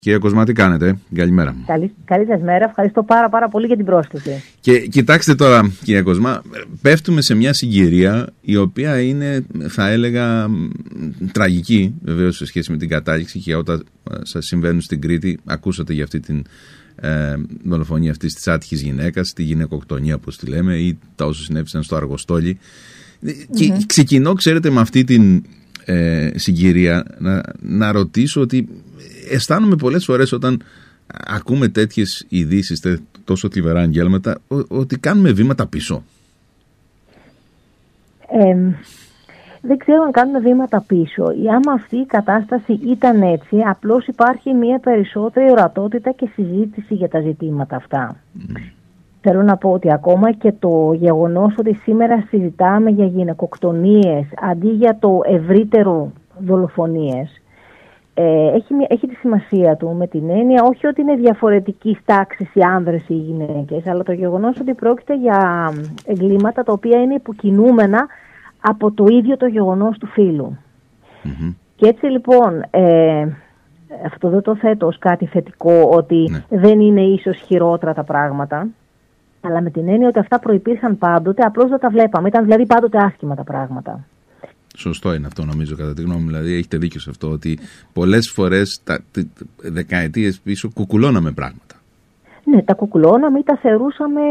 Κύριε Κοσμά, τι κάνετε? Καλημέρα. Καλή σας μέρα. Ευχαριστώ πάρα πολύ για την πρόσκληση. Και κοιτάξτε τώρα, κύριε Κοσμά, πέφτουμε σε μια συγκυρία η οποία είναι, θα έλεγα, τραγική, βεβαίως, σε σχέση με την κατάληξη, και όταν σας συμβαίνουν στην Κρήτη, ακούσατε για αυτή την δολοφονία αυτής της άτυχης γυναίκας, τη γυναικοκτονία, όπως τη λέμε, ή τα όσα συνέβησαν στο Αργοστόλι. Και ξεκινώ, ξέρετε, με αυτή την συγκυρία να ρωτήσω ότι αισθάνομαι πολλές φορές όταν ακούμε τέτοιες ειδήσεις, τόσο θλιβερά εγγέλματα, ότι κάνουμε βήματα πίσω. Δεν ξέρω αν κάνουμε βήματα πίσω ή άμα αυτή η κατάσταση ήταν έτσι, απλώς υπάρχει μια περισσότερη ορατότητα και συζήτηση για τα ζητήματα αυτά. Θέλω να πω ότι ακόμα και το γεγονός ότι σήμερα συζητάμε για γυναικοκτονίες αντί για το ευρύτερο δολοφονίες, έχει τη σημασία του, με την έννοια όχι ότι είναι διαφορετική τάξη οι άνδρες ή οι γυναίκες, αλλά το γεγονός ότι πρόκειται για εγκλήματα τα οποία είναι υποκινούμενα από το ίδιο το γεγονός του φύλου. Και έτσι λοιπόν αυτό δεν το θέτω ως κάτι θετικό, ότι δεν είναι ίσως χειρότερα τα πράγματα, αλλά με την έννοια ότι αυτά προϋπήρχαν πάντοτε, απλώς δεν τα βλέπαμε. Ήταν δηλαδή πάντοτε άσχημα τα πράγματα. Σωστό είναι αυτό, νομίζω, κατά τη γνώμη μου. Δηλαδή, έχετε δίκιο σε αυτό, ότι πολλές φορές, δεκαετίες πίσω, κουκουλώναμε πράγματα. Ναι, τα κουκουλώναμε ή τα θεωρούσαμε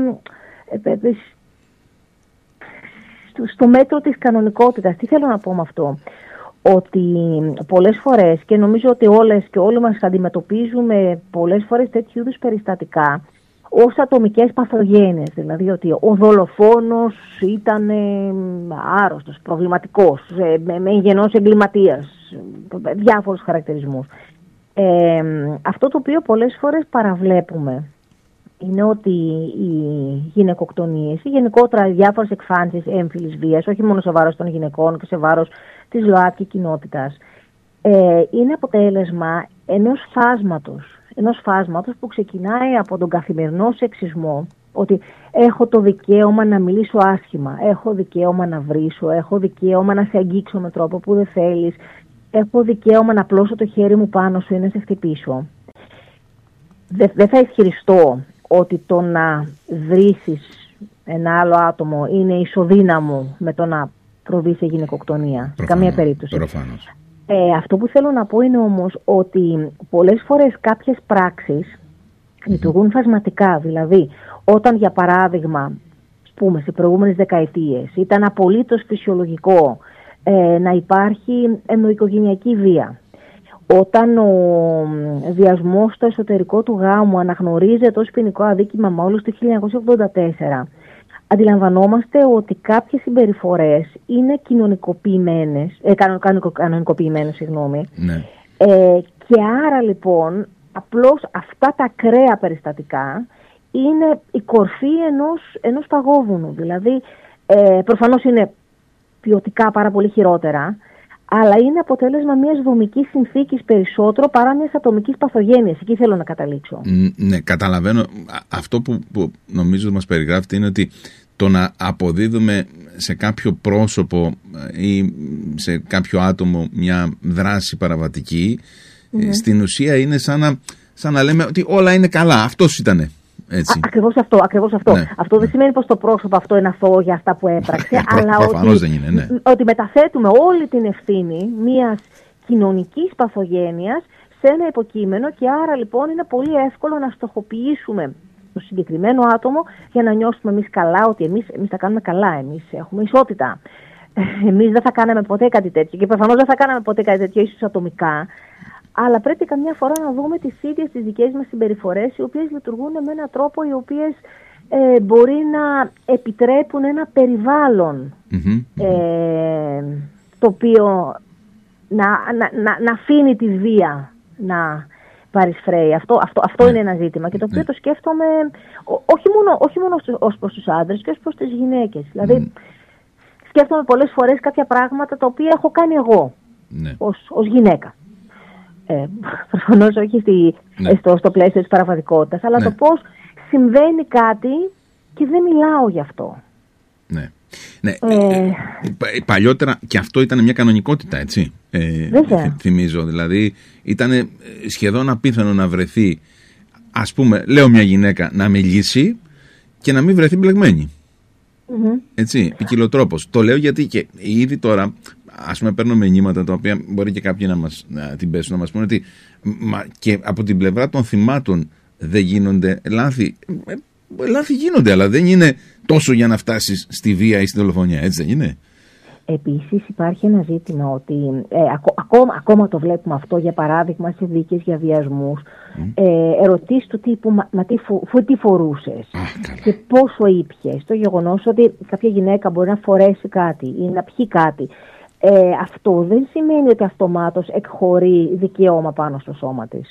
στο μέτρο της κανονικότητας. Τι θέλω να πω με αυτό? Ότι πολλές φορές, και νομίζω ότι όλες και όλοι μας αντιμετωπίζουμε πολλές φορές τέτοιου είδους περιστατικά ως ατομικές παθογένειες, δηλαδή ότι ο δολοφόνος ήταν άρρωστος, προβληματικός, με γενός εγκληματίας, διάφορους χαρακτηρισμούς. Αυτό το οποίο πολλές φορές παραβλέπουμε είναι ότι οι γυναικοκτονίες ή γενικότερα διάφορες εκφάνσεις έμφυλης βίας, όχι μόνο σε βάρος των γυναικών και σε βάρος της ΛΟΑΤΚΙ κοινότητας, είναι αποτέλεσμα ενός φάσματος που ξεκινάει από τον καθημερινό σεξισμό, ότι έχω το δικαίωμα να μιλήσω άσχημα, έχω δικαίωμα να βρίσω, έχω δικαίωμα να σε αγγίξω με τρόπο που δεν θέλεις, έχω δικαίωμα να πλώσω το χέρι μου πάνω σου ή να σε χτυπήσω. Δεν θα ισχυριστώ ότι το να βρίσεις ένα άλλο άτομο είναι ισοδύναμο με το να προβεί σε γυναικοκτονία. Σε καμία περίπτωση. Προφανώς. Αυτό που θέλω να πω είναι όμως ότι πολλές φορές κάποιες πράξεις λειτουργούν φασματικά. Δηλαδή, όταν για παράδειγμα, πούμε, σε προηγούμενες δεκαετίες ήταν απολύτως φυσιολογικό να υπάρχει εννοοικογενειακή βία, όταν ο βιασμός στο εσωτερικό του γάμου αναγνωρίζεται ως ποινικό αδίκημα μόλις το 1984, αντιλαμβανόμαστε ότι κάποιες συμπεριφορές είναι κανονικοποιημένες, Ναι. Και άρα λοιπόν απλώς αυτά τα ακραία περιστατικά είναι η κορφή ενός παγόβουνου. Δηλαδή προφανώς είναι ποιοτικά πάρα πολύ χειρότερα, αλλά είναι αποτέλεσμα μιας δομικής συνθήκης περισσότερο παρά μιας ατομικής παθογένειας. Εκεί θέλω να καταλήξω. Ναι, καταλαβαίνω. Αυτό που νομίζω μας περιγράφεται είναι ότι το να αποδίδουμε σε κάποιο πρόσωπο ή σε κάποιο άτομο μια δράση παραβατική, στην ουσία είναι σαν να λέμε ότι όλα είναι καλά. Αυτός ήτανε. Έτσι. Ακριβώς αυτό. Ναι. Αυτό δεν σημαίνει πως το πρόσωπο αυτό είναι αθώο για αυτά που έπραξε, αλλά ότι μεταθέτουμε όλη την ευθύνη μιας κοινωνικής παθογένειας σε ένα υποκείμενο, και άρα λοιπόν είναι πολύ εύκολο να στοχοποιήσουμε το συγκεκριμένο άτομο για να νιώσουμε εμείς καλά, ότι εμείς τα κάνουμε καλά, εμείς έχουμε ισότητα. Εμείς δεν θα κάναμε ποτέ κάτι τέτοιο, και προφανώς δεν θα κάναμε ποτέ κάτι τέτοιο, ίσως ατομικά. Αλλά πρέπει καμιά φορά να δούμε τις ίδιες τις δικές μας συμπεριφορές, οι οποίες λειτουργούν με έναν τρόπο, οι οποίες μπορεί να επιτρέπουν ένα περιβάλλον το οποίο να αφήνει τη βία να παρισφραίει. Αυτό είναι ένα ζήτημα, και το οποίο το σκέφτομαι όχι μόνο ως προς τους άντρες και ως προς τις γυναίκες. Δηλαδή σκέφτομαι πολλές φορές κάποια πράγματα τα οποία έχω κάνει εγώ ως γυναίκα. Προφανώς όχι στο πλαίσιο της παραβατικότητας, αλλά το πώς συμβαίνει κάτι και δεν μιλάω γι' αυτό. Ναι. Ναι. Παλιότερα και αυτό ήταν μια κανονικότητα, έτσι. Θυμίζω. Δηλαδή ήταν σχεδόν απίθανο να βρεθεί, ας πούμε, λέω μια γυναίκα να μιλήσει και να μην βρεθεί μπλεγμένη. Έτσι, ποικιλοτρόπως. Το λέω γιατί και ήδη τώρα, ας πούμε, παίρνω μηνύματα τα οποία μπορεί και κάποιοι να την πέσουν, να μας πούνε ότι και από την πλευρά των θυμάτων δεν γίνονται λάθη. Λάθη γίνονται, αλλά δεν είναι τόσο για να φτάσεις στη βία ή στη δολοφονία, έτσι δεν είναι? Επίσης υπάρχει ένα ζήτημα ότι ακόμα το βλέπουμε αυτό, για παράδειγμα σε δίκες για βιασμούς, ερωτήσεις του τύπου τι φορούσες και πόσο ήπιες. Το γεγονός ότι κάποια γυναίκα μπορεί να φορέσει κάτι ή να πιει κάτι, αυτό δεν σημαίνει ότι αυτομάτως εκχωρεί δικαίωμα πάνω στο σώμα της.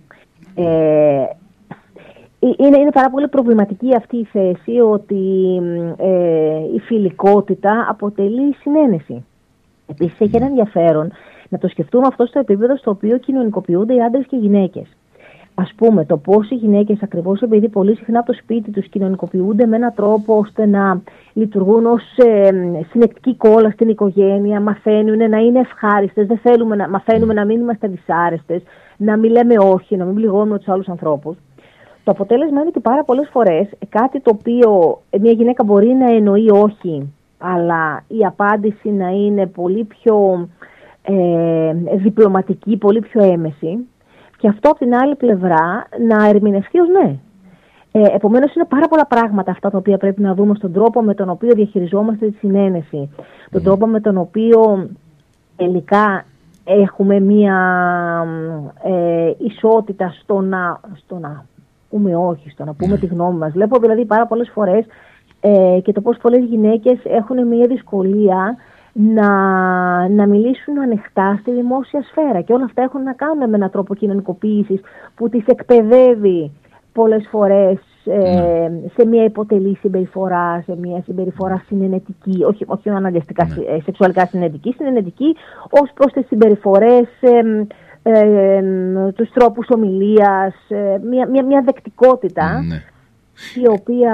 Είναι πάρα πολύ προβληματική αυτή η θέση ότι η φιλικότητα αποτελεί συνένεση. Επίσης έχει ένα ενδιαφέρον να το σκεφτούμε αυτό στο επίπεδο στο οποίο κοινωνικοποιούνται οι άντρες και οι γυναίκες. Ας πούμε, το πώς οι γυναίκες, ακριβώς επειδή πολύ συχνά από το σπίτι τους κοινωνικοποιούνται με έναν τρόπο ώστε να λειτουργούν ως συνεκτική κόλλα στην οικογένεια, μαθαίνουν να είναι ευχάριστες, μαθαίνουμε να μην είμαστε δυσάρεστες, να μην λέμε όχι, να μην πληγώνουμε τους άλλους ανθρώπους. Το αποτέλεσμα είναι ότι πάρα πολλές φορές κάτι το οποίο μια γυναίκα μπορεί να εννοεί όχι, αλλά η απάντηση να είναι πολύ πιο διπλωματική, πολύ πιο έμεση, και αυτό από την άλλη πλευρά να ερμηνευτεί ως ναι. Επομένως είναι πάρα πολλά πράγματα αυτά τα οποία πρέπει να δούμε στον τρόπο με τον οποίο διαχειριζόμαστε τη συνένεση, τον τρόπο με τον οποίο τελικά έχουμε μία ισότητα στο να πούμε όχι, στο να πούμε τη γνώμη μας. Βλέπω δηλαδή πάρα πολλές φορές και το πώς πολλές γυναίκες έχουν μια δυσκολία να μιλήσουν ανοιχτά στη δημόσια σφαίρα, και όλα αυτά έχουν να κάνουν με έναν τρόπο κοινωνικοποίησης που τις εκπαιδεύει πολλές φορές σε μια υποτελή συμπεριφορά, σε μια συμπεριφορά συνενετική, όχι αναγκαστικά σεξουαλικά συνενετική ως προς τις συμπεριφορές, τους τρόπους ομιλίας, μια δεκτικότητα η οποία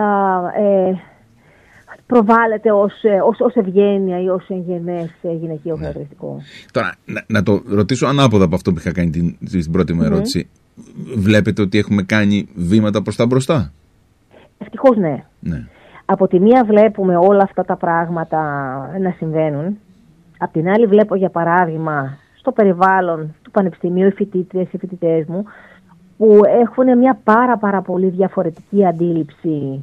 προβάλλεται ως ευγένεια ή ως εγγενές γυναικείο χαρακτηριστικό. Τώρα, να το ρωτήσω ανάποδα από αυτό που είχα κάνει στην πρώτη μου ερώτηση. Βλέπετε ότι έχουμε κάνει βήματα προς τα μπροστά? Ευτυχώς ναι. Από τη μία βλέπουμε όλα αυτά τα πράγματα να συμβαίνουν. Απ' την άλλη βλέπω, για παράδειγμα, στο περιβάλλον του Πανεπιστημίου οι φοιτήτριες, οι φοιτητές μου, που έχουν μια πάρα πολύ διαφορετική αντίληψη,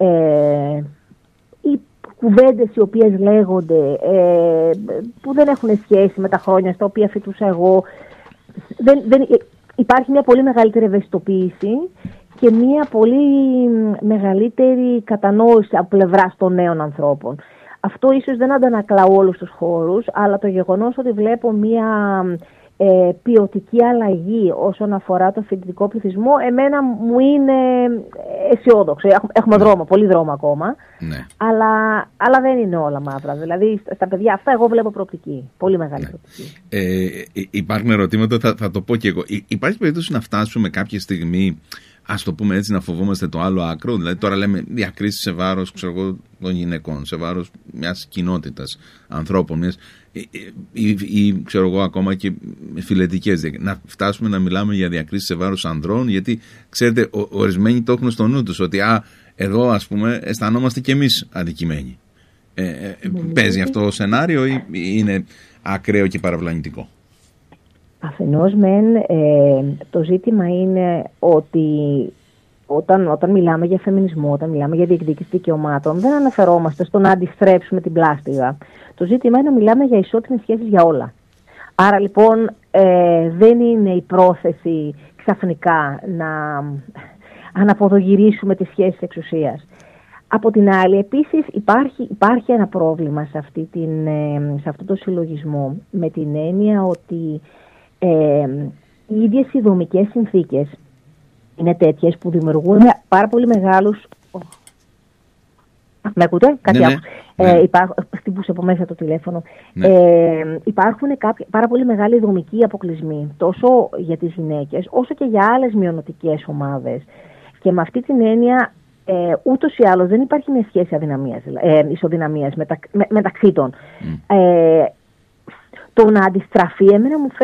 οι κουβέντες οι οποίες λέγονται, που δεν έχουν σχέση με τα χρόνια στα οποία φοιτούσα εγώ. Υπάρχει μια πολύ μεγαλύτερη ευαισθητοποίηση και μια πολύ μεγαλύτερη κατανόηση από πλευράς των νέων ανθρώπων. Αυτό ίσως δεν αντανακλά όλους τους χώρους, αλλά το γεγονός ότι βλέπω μια ποιοτική αλλαγή όσον αφορά το φοιτητικό πληθυσμό, εμένα μου είναι αισιόδοξο. Έχουμε δρόμο, πολύ δρόμο ακόμα, αλλά δεν είναι όλα μαύρα. Δηλαδή στα παιδιά αυτά εγώ βλέπω προοπτική, πολύ μεγάλη προοπτική. Υπάρχουν ερωτήματα, θα το πω και εγώ. Υπάρχει περίπτωση να φτάσουμε κάποια στιγμή, ας το πούμε έτσι, να φοβόμαστε το άλλο άκρο? Δηλαδή τώρα λέμε διακρίσεις σε βάρος, των γυναικών, σε βάρος μιας κοινότητας ανθρώπων, ή ξέρω εγώ ακόμα και φιλετικές. Να φτάσουμε να μιλάμε για διακρίσεις σε βάρος ανδρών, γιατί ξέρετε ορισμένοι το έχουν στο νου τους ότι εδώ ας πούμε αισθανόμαστε κι εμείς αδικημένοι. Παίζει αυτό το σενάριο ή είναι ακραίο και παραβλανητικό? Αφενός το ζήτημα είναι ότι όταν μιλάμε για φεμινισμό, όταν μιλάμε για διεκδίκηση δικαιωμάτων, δεν αναφερόμαστε στο να αντιστρέψουμε την πλάστιγα. Το ζήτημα είναι να μιλάμε για ισότιμες σχέσεις για όλα. Άρα λοιπόν δεν είναι η πρόθεση ξαφνικά να αναποδογυρίσουμε τις σχέσεις εξουσίας. Από την άλλη, επίσης υπάρχει ένα πρόβλημα σε αυτό το συλλογισμό, με την έννοια ότι οι ίδιες οι δομικές συνθήκες είναι τέτοιες που δημιουργούν πάρα πολύ μεγάλους... Με ακούτε? Κάτι άλλο. Χτύπουσε από μέσα το τηλέφωνο. Υπάρχουν πάρα πολύ μεγάλοι δομικοί αποκλεισμοί, τόσο για τις γυναίκες όσο και για άλλες μειονοτικές ομάδες. Και με αυτή την έννοια ούτως ή άλλως δεν υπάρχει μια σχέση ισοδυναμίας μεταξύ των. Το να αντιστραφεί εμένα μου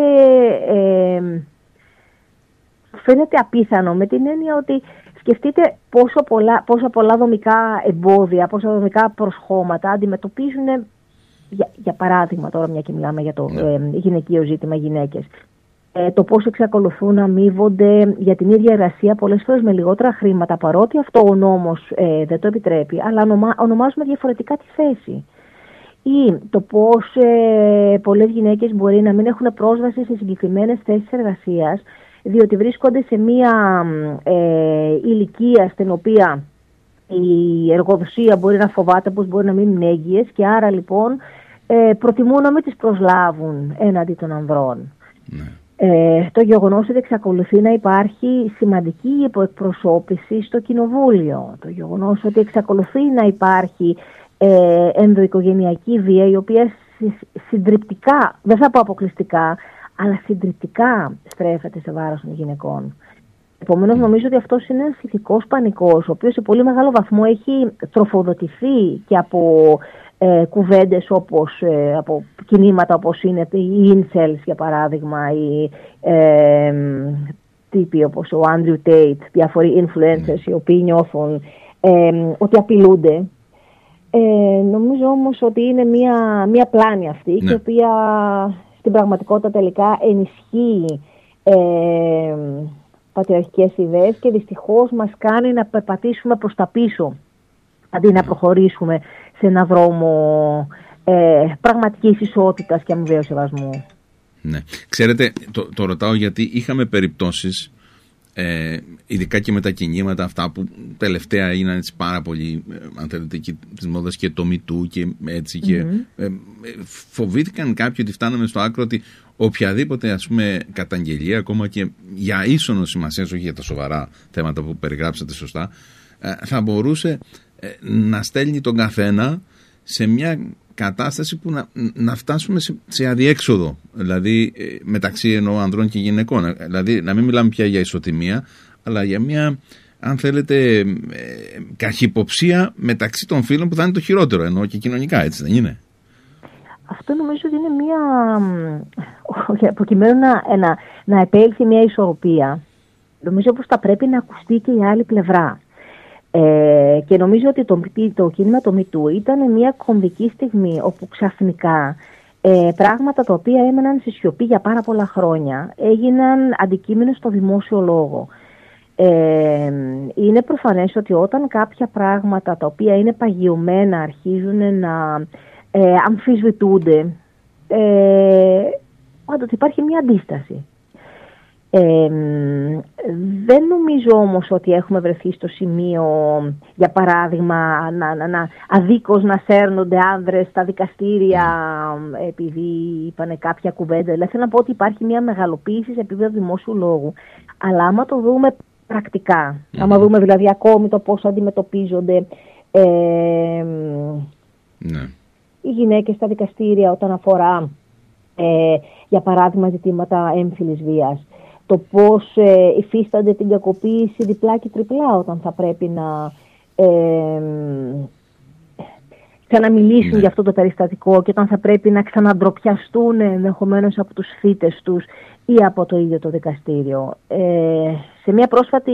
φαίνεται απίθανο, με την έννοια ότι σκεφτείτε πόσα πολλά δομικά εμπόδια, πόσα δομικά προσχώματα αντιμετωπίζουν, για παράδειγμα τώρα μια και μιλάμε για το γυναικείο ζήτημα, γυναίκες. Το πώς εξακολουθούν να αμείβονται για την ίδια εργασία πολλές φορές με λιγότερα χρήματα, παρότι αυτό ο νόμος δεν το επιτρέπει, αλλά ονομάζουμε διαφορετικά τη θέση. Ή το πώς πολλές γυναίκες μπορεί να μην έχουν πρόσβαση σε συγκεκριμένες θέσεις εργασίας, διότι βρίσκονται σε μία ηλικία στην οποία η εργοδοσία μπορεί να φοβάται πως μπορεί να μείνουν έγκυες και άρα λοιπόν προτιμούν να μην τις προσλάβουν έναντι των ανδρών. Το γεγονός ότι εξακολουθεί να υπάρχει σημαντική υποεκπροσώπηση στο κοινοβούλιο, το γεγονός ότι εξακολουθεί να υπάρχει ενδοοικογενειακή βία, η οποία συντριπτικά, δεν θα πω αποκλειστικά, αλλά συντριπτικά στρέφεται σε βάρος των γυναικών. Επομένως, νομίζω ότι αυτός είναι ένας ηθικός πανικός, ο οποίος σε πολύ μεγάλο βαθμό έχει τροφοδοτηθεί και από κουβέντες όπως, από κινήματα όπως είναι οι incels, για παράδειγμα, ή τύποι όπως ο Andrew Tate, διάφοροι influencers οι οποίοι νιώθουν ότι απειλούνται. Νομίζω όμως ότι είναι μια πλάνη αυτή, η οποία στην πραγματικότητα τελικά ενισχύει πατριαρχικές ιδέες και δυστυχώς μας κάνει να περπατήσουμε προς τα πίσω αντί να προχωρήσουμε σε έναν δρόμο πραγματικής ισότητας και αμοιβαίου σεβασμού. Ναι. Ξέρετε, το ρωτάω γιατί είχαμε περιπτώσεις, ειδικά και με τα κινήματα αυτά που τελευταία έγιναν έτσι πάρα πολύ, αν θέλετε, και της μόδας και το Me Too και έτσι, και φοβήθηκαν κάποιοι ότι φτάναμε στο άκρο ότι οποιαδήποτε, ας πούμε, καταγγελία, ακόμα και για ίσονο σημασία, όχι για τα σοβαρά θέματα που περιγράψατε σωστά, θα μπορούσε να στέλνει τον καθένα σε μια κατάσταση που να φτάσουμε σε αδιέξοδο, δηλαδή μεταξύ ανδρών και γυναικών. Δηλαδή να μην μιλάμε πια για ισοτιμία, αλλά για μια, αν θέλετε, καχυποψία μεταξύ των φίλων που θα είναι το χειρότερο, εννοώ και κοινωνικά, έτσι δεν είναι? Αυτό νομίζω ότι είναι μια, προκειμένου να επέλθει μια ισορροπία, νομίζω πως θα πρέπει να ακουστεί και η άλλη πλευρά. Και νομίζω ότι το κίνημα το Me Too ήταν μια κομβική στιγμή όπου ξαφνικά πράγματα τα οποία έμεναν σε σιωπή για πάρα πολλά χρόνια έγιναν αντικείμενο στο δημόσιο λόγο. Είναι προφανές ότι όταν κάποια πράγματα τα οποία είναι παγιωμένα αρχίζουν να αμφισβητούνται, πάντοτε υπάρχει μια αντίσταση. Δεν νομίζω όμως ότι έχουμε βρεθεί στο σημείο, για παράδειγμα, αδίκως να σέρνονται άνδρες στα δικαστήρια επειδή είπανε κάποια κουβέντα. Δηλαδή θέλω να πω ότι υπάρχει μια μεγαλοποίηση σε επίπεδο δημόσιου λόγου. Αλλά άμα το δούμε πρακτικά, άμα δούμε δηλαδή ακόμη το πώς αντιμετωπίζονται οι γυναίκες στα δικαστήρια όταν αφορά για παράδειγμα ζητήματα έμφυλης βίας, το πώς υφίστανται την κακοποίηση διπλά και τριπλά όταν θα πρέπει να ξαναμιλήσουν για αυτό το περιστατικό και όταν θα πρέπει να ξαναντροπιαστούν ενδεχομένως από τους θύτες τους ή από το ίδιο το δικαστήριο. Σε μια πρόσφατη,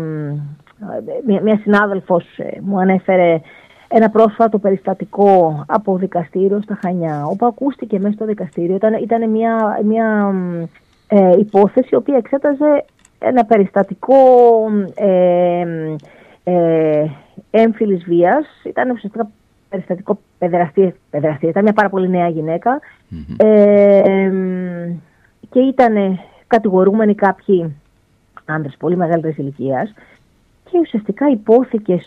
μια συνάδελφος μου ανέφερε ένα πρόσφατο περιστατικό από δικαστήριο στα Χανιά, όπου ακούστηκε μέσα στο δικαστήριο, ήταν μια υπόθεση η οποία εξέταζε ένα περιστατικό έμφυλης βίας. Ήταν ουσιαστικά περιστατικό παιδεραστία, ήταν μια πάρα πολύ νέα γυναίκα και ήταν κατηγορούμενοι κάποιοι άντρες πολύ μεγαλύτερης ηλικίας και ουσιαστικά υπόθηκε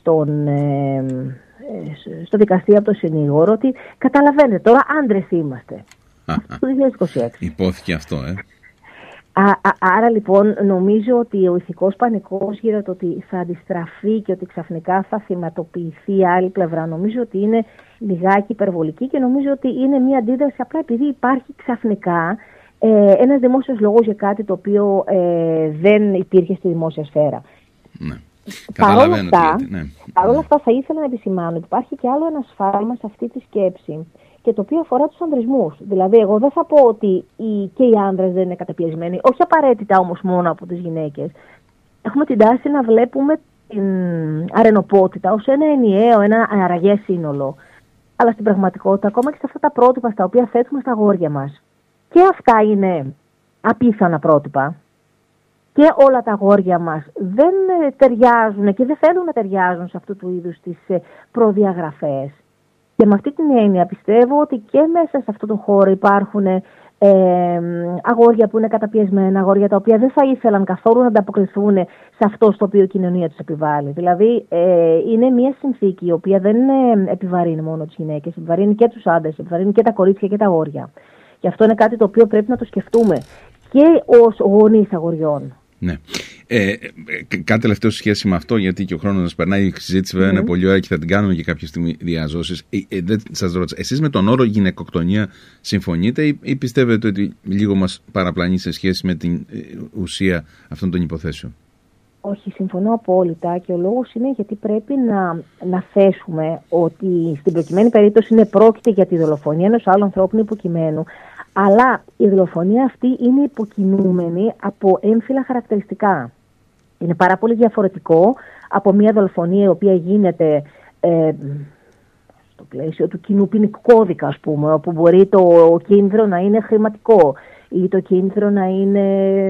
στο δικαστήριο από το συνήγορο ότι καταλαβαίνετε τώρα άντρες είμαστε. Το 2026. Υπόθηκε αυτό, Άρα λοιπόν νομίζω ότι ο ηθικός πανικός γύρω το ότι θα αντιστραφεί και ότι ξαφνικά θα θυματοποιηθεί η άλλη πλευρά, νομίζω ότι είναι λιγάκι υπερβολική και νομίζω ότι είναι μια αντίδραση απλά επειδή υπάρχει ξαφνικά ένας δημόσιος λόγος για κάτι το οποίο δεν υπήρχε στη δημόσια σφαίρα. Ναι. Παρ' όλα αυτά θα ήθελα να επισημάνω ότι υπάρχει και άλλο ένα σφάλμα σε αυτή τη σκέψη και το οποίο αφορά τους ανδρισμούς. Δηλαδή, εγώ δεν θα πω ότι και οι άνδρες δεν είναι καταπιεσμένοι, όχι απαραίτητα όμως μόνο από τις γυναίκες. Έχουμε την τάση να βλέπουμε την αρενοπότητα ως ένα ενιαίο, ένα αραγές σύνολο. Αλλά στην πραγματικότητα, ακόμα και σε αυτά τα πρότυπα στα οποία θέτουμε στα αγόρια μας, και αυτά είναι απίθανα πρότυπα. Και όλα τα αγόρια μας δεν ταιριάζουν και δεν θέλουν να ταιριάζουν σε αυτού του είδους τις προδιαγραφές. Και με αυτή την έννοια πιστεύω ότι και μέσα σε αυτό το χώρο υπάρχουν αγόρια που είναι καταπιεσμένα, αγόρια τα οποία δεν θα ήθελαν καθόλου να ανταποκριθούν σε αυτό στο οποίο η κοινωνία τους επιβάλλει. Δηλαδή είναι μια συνθήκη η οποία δεν επιβαρύνει μόνο τις γυναίκες, επιβαρύνει και τους άντρες, επιβαρύνει και τα κορίτσια και τα αγόρια. Και αυτό είναι κάτι το οποίο πρέπει να το σκεφτούμε και ως γονείς αγοριών. Ναι. Κάτι τελευταίο σε σχέση με αυτό, γιατί και ο χρόνος μας περνάει, η συζήτηση βέβαια είναι πολύ ωραία και θα την κάνουμε και κάποια στιγμή διαζώσεις. Δεν σας ρώτησα, εσείς με τον όρο γυναικοκτονία συμφωνείτε ή πιστεύετε ότι λίγο μας παραπλανεί σε σχέση με την ουσία αυτών των υποθέσεων? Όχι, συμφωνώ απόλυτα και ο λόγος είναι γιατί πρέπει να θέσουμε ότι στην προκειμένη περίπτωση πρόκειται για τη δολοφονία ενός άλλου ανθρώπινου υποκειμένου, αλλά η δολοφονία αυτή είναι υποκινούμενη από έμφυλα χαρακτηριστικά. Είναι πάρα πολύ διαφορετικό από μια δολοφονία η οποία γίνεται στο πλαίσιο του κοινού ποινικού κώδικα, ας πούμε, όπου μπορεί το κίνδυνο να είναι χρηματικό ή το κίνδυνο να είναι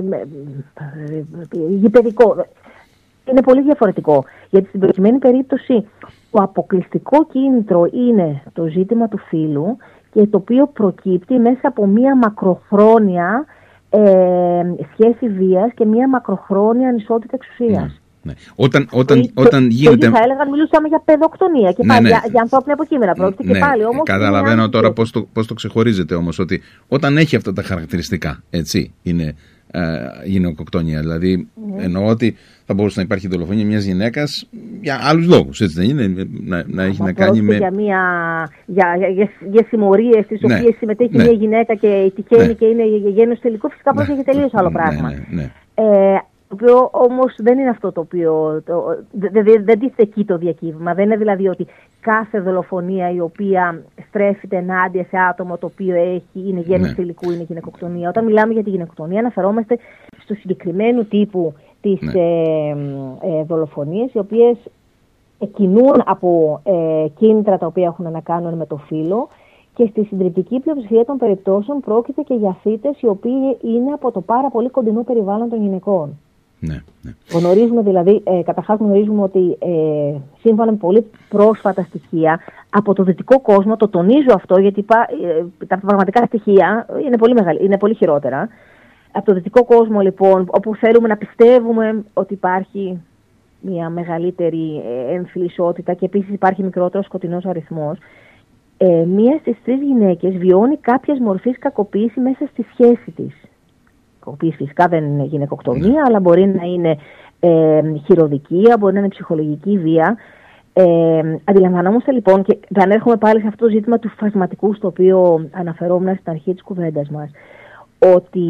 γηπαιδικό. Είναι πολύ διαφορετικό, γιατί στην προκειμένη περίπτωση το αποκλειστικό κίνητρο είναι το ζήτημα του φύλου και το οποίο προκύπτει μέσα από μία μακροχρόνια σχέση βίας και μία μακροχρόνια ανισότητα εξουσίας. Ναι. Όταν γίνεται. Θα έλεγα, μιλούσαμε για παιδοκτονία και πάλι για ανθρώπινα υποκείμενα. Πρόκειται και πάλι όμως. Καταλαβαίνω τώρα πώς το ξεχωρίζετε όμως, ότι όταν έχει αυτά τα χαρακτηριστικά, έτσι, είναι γυναικοκτονία. Δηλαδή, εννοώ ότι θα μπορούσε να υπάρχει δολοφονία μιας γυναίκας για άλλους λόγους, έτσι δεν είναι? Να έχει να κάνει με. Για συμμορίες τις οποίες συμμετέχει μια γυναίκα και τυχαίνει και είναι γένος τελικό, φυσικά πρόκειται για τελείως άλλο πράγμα. Το οποίο όμως δεν είναι αυτό το οποίο. Δεν τίθεται εκεί το διακύβημα. Δεν είναι δηλαδή ότι κάθε δολοφονία η οποία στρέφεται ενάντια σε άτομο το οποίο είναι γέννης θηλυκού είναι γυναικοκτονία. Όταν μιλάμε για τη γυναικοκτονία, αναφερόμαστε στο συγκεκριμένου τύπου της δολοφονίες, οι οποίες κινούν από κίνητρα τα οποία έχουν να κάνουν με το φύλο. Και στη συντριπτική πλειοψηφία των περιπτώσεων πρόκειται και για θύτες οι οποίοι είναι από το πάρα πολύ κοντινό περιβάλλον των γυναικών. Ναι. Γνωρίζουμε δηλαδή, καταρχάς γνωρίζουμε ότι σύμφωνα με πολύ πρόσφατα στοιχεία από το δυτικό κόσμο, το τονίζω αυτό γιατί τα πραγματικά στοιχεία είναι πολύ χειρότερα. Από το δυτικό κόσμο λοιπόν, όπου θέλουμε να πιστεύουμε ότι υπάρχει μια μεγαλύτερη έμφυλη ισότητα και επίσης υπάρχει μικρότερος σκοτεινός αριθμός, μία στις 3 γυναίκες βιώνει κάποιες μορφής κακοποίηση μέσα στη σχέση της. Κακοποίηση φυσικά δεν είναι γυναικοκτονία, αλλά μπορεί να είναι χειροδικία, μπορεί να είναι ψυχολογική βία. Αντιλαμβανόμαστε λοιπόν, και θα ανέρχομαι πάλι σε αυτό το ζήτημα του φασματικού, στο οποίο αναφερόμουν στην αρχή της κουβέντας μας, ότι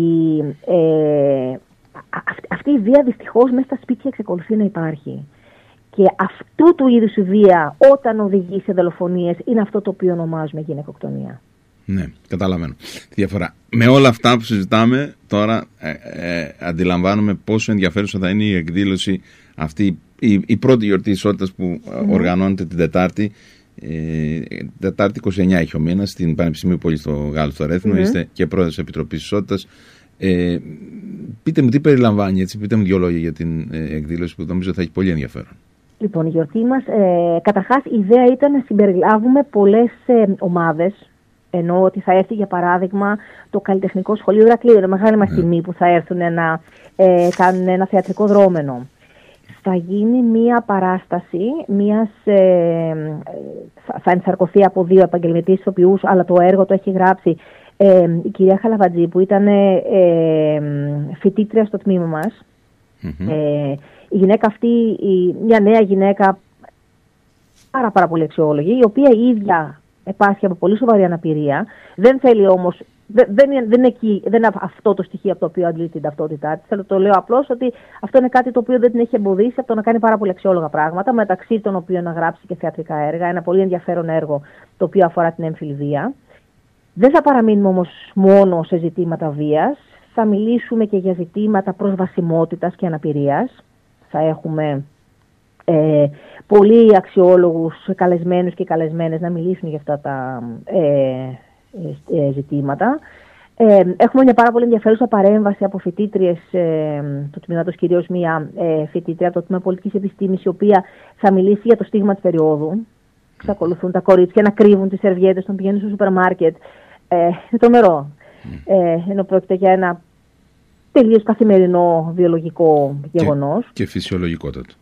αυτή η βία δυστυχώς μέσα στα σπίτια εξακολουθεί να υπάρχει. Και αυτού του είδους η βία, όταν οδηγεί σε δολοφονίες, είναι αυτό το οποίο ονομάζουμε γυναικοκτονία. Ναι, καταλαβαίνω τη διαφορά. Με όλα αυτά που συζητάμε τώρα, αντιλαμβάνομαι πόσο ενδιαφέρουσα θα είναι η εκδήλωση αυτή, η πρώτη γιορτή ισότητας που οργανώνεται την Τετάρτη. Τετάρτη 29 έχει ο μήνας, στην Πανεπιστημίου Πόλης στο Γάλλο στο Ρέθινο. Είστε και πρόεδρος της Επιτροπής Ισότητας. Πείτε μου τι περιλαμβάνει, έτσι, πείτε μου 2 λόγια για την εκδήλωση που νομίζω θα έχει πολύ ενδιαφέρον. Λοιπόν, η γιορτή μας, καταρχάς η ιδέα ήταν να συμπεριλάβουμε πολλές ομάδες. Ενώ ότι θα έρθει για παράδειγμα το Καλλιτεχνικό Σχολείο Ηρακλείου, είναι μεγάλη μας τιμή που θα έρθουν να κάνουν ένα θεατρικό δρόμενο. Θα γίνει μία παράσταση, θα ενσαρκωθεί από 2 επαγγελματίες ηθοποιούς, αλλά το έργο το έχει γράψει η κυρία Χαλαβατζή, που ήταν φοιτήτρια στο τμήμα μας. Η γυναίκα αυτή, μια νέα γυναίκα πάρα πολύ αξιόλογη, η οποία η ίδια επάσχει από πολύ σοβαρή αναπηρία. Δεν θέλει όμως δεν είναι αυτό το στοιχείο από το οποίο αντλεί την ταυτότητά της. Το λέω απλώς ότι αυτό είναι κάτι το οποίο δεν την έχει εμποδίσει από το να κάνει πάρα πολύ αξιόλογα πράγματα, μεταξύ των οποίων να γράψει και θεατρικά έργα. Ένα πολύ ενδιαφέρον έργο το οποίο αφορά την έμφυλη βία. Δεν θα παραμείνουμε όμως μόνο σε ζητήματα βίας. Θα μιλήσουμε και για ζητήματα προσβασιμότητας και αναπηρίας. Θα έχουμε πολύ αξιόλογους καλεσμένους και καλεσμένες να μιλήσουν για αυτά τα ζητήματα. Έχουμε μια πάρα πολύ ενδιαφέρουσα παρέμβαση από φοιτήτριες του τμήματος, κυρίως μια φοιτήτρια από το Τμήμα Πολιτικής Επιστήμης, η οποία θα μιλήσει για το στίγμα της περίοδου. Εξακολουθούν τα κορίτσια να κρύβουν τις σερβιέτες όταν πηγαίνουν στο σούπερ μάρκετ. Είναι τρομερό. Ενώ πρόκειται για ένα τελείως καθημερινό βιολογικό γεγονός. Και φυσιολογικότατο.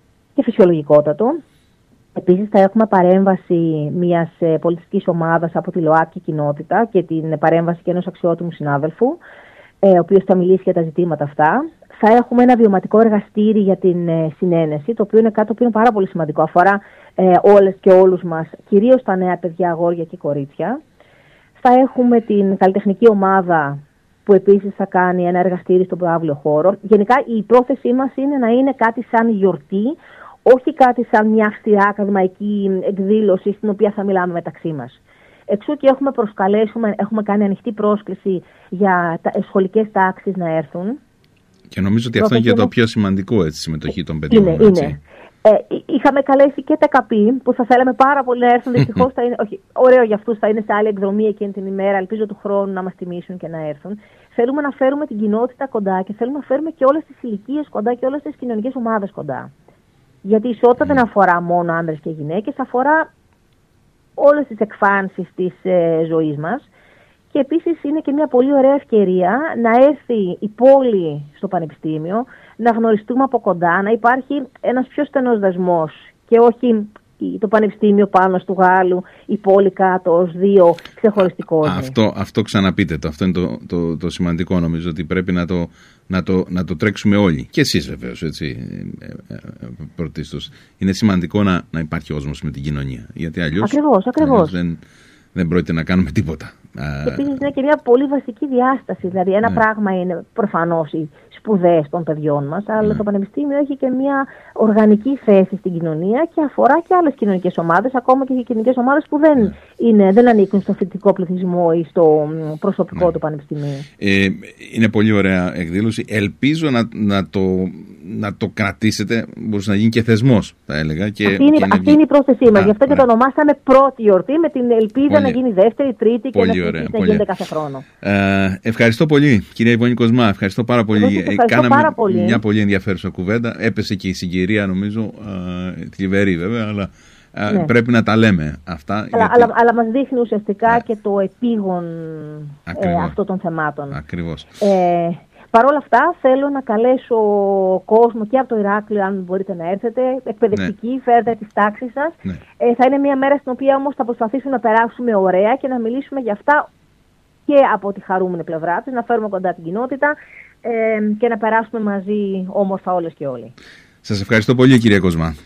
Επίσης θα έχουμε παρέμβαση μιας πολιτιστικής ομάδας από τη ΛΟΑΤΚΙ κοινότητα και την παρέμβαση και ενός αξιότιμου συνάδελφου, ο οποίος θα μιλήσει για τα ζητήματα αυτά. Θα έχουμε ένα βιωματικό εργαστήρι για την συνένεση, το οποίο είναι κάτι το οποίο είναι πάρα πολύ σημαντικό. Αφορά όλες και όλους μας, κυρίως τα νέα παιδιά, αγόρια και κορίτσια. Θα έχουμε την καλλιτεχνική ομάδα που επίσης θα κάνει ένα εργαστήρι στον προαύλιο χώρο. Γενικά η πρόθεσή μας είναι να είναι κάτι σαν γιορτή, όχι κάτι σαν μια αυστηρά ακαδημαϊκή εκδήλωση στην οποία θα μιλάμε μεταξύ μας. Εξού και έχουμε κάνει ανοιχτή πρόσκληση για σχολικές τάξεις να έρθουν. Και νομίζω ότι αυτό είναι και το πιο σημαντικό, έτσι, συμμετοχή των παιδιών. Είναι. Είχαμε καλέσει και τα ΚΑΠΗ που θα θέλαμε πάρα πολύ να έρθουν. Δυστυχώς θα είναι, όχι, ωραίο για αυτούς, θα είναι σε άλλη εκδρομή εκείνη την ημέρα. Ελπίζω του χρόνου να μας τιμήσουν και να έρθουν. Θέλουμε να φέρουμε την κοινότητα κοντά και θέλουμε να φέρουμε και όλες τις ηλικίες κοντά και όλες τις κοινωνικές ομάδες κοντά. Γιατί η ισότητα δεν αφορά μόνο άνδρες και γυναίκες, αφορά όλες τις εκφάνσεις της ζωής μας. Και επίσης είναι και μια πολύ ωραία ευκαιρία να έρθει η πόλη στο πανεπιστήμιο, να γνωριστούμε από κοντά, να υπάρχει ένας πιο στενός δεσμός και όχι το πανεπιστήμιο πάνω του Γάλλου, η πόλη κάτω ως δύο ξεχωριστοί κόσμοι. Αυτό ξαναπείτε το. Αυτό είναι το σημαντικό, νομίζω, ότι πρέπει να το τρέξουμε όλοι. Και εσείς βεβαίως, έτσι, πρωτίστως. Είναι σημαντικό να υπάρχει όσμος με την κοινωνία, γιατί αλλιώς δεν πρόκειται να κάνουμε τίποτα. Επίσης είναι και μια πολύ βασική διάσταση. Δηλαδή, ένα πράγμα είναι προφανώς οι σπουδές των παιδιών μας, αλλά το πανεπιστήμιο έχει και μια οργανική θέση στην κοινωνία και αφορά και άλλες κοινωνικές ομάδες, ακόμα και κοινωνικές ομάδες που δεν ανήκουν στο φοιτητικό πληθυσμό ή στο προσωπικό του πανεπιστημίου. Είναι πολύ ωραία εκδήλωση. Ελπίζω να το κρατήσετε. Μπορούσε να γίνει και θεσμός, θα έλεγα. Αυτή είναι η πρόθεσή μας. Γι' αυτό και το ονομάσαμε πρώτη γιορτή, με την ελπίδα να γίνει δεύτερη, τρίτη και να γίνεται κάθε χρόνο. Ευχαριστώ πολύ, κυρία Ιβόνη Κοσμά. Ευχαριστώ πάρα πολύ. Κάναμε μια πολύ ενδιαφέρουσα κουβέντα. Έπεσε και η συγκυρία, νομίζω, θλιβερή βέβαια, αλλά πρέπει να τα λέμε αυτά. Αλλά μας δείχνει ουσιαστικά και το επίγον αυτών των θεμάτων. Ακριβώς. Παρ' όλα αυτά, θέλω να καλέσω κόσμο και από το Ηράκλειο, αν μπορείτε να έρθετε, εκπαιδευτικοί, φέρετε τις τάξεις σας. Θα είναι μια μέρα στην οποία όμως θα προσπαθήσουμε να περάσουμε ωραία και να μιλήσουμε για αυτά και από τη χαρούμενη πλευρά της, να φέρουμε κοντά την κοινότητα και να περάσουμε μαζί όμορφα όλες και όλοι. Σας ευχαριστώ πολύ, κυρία Κοσμά.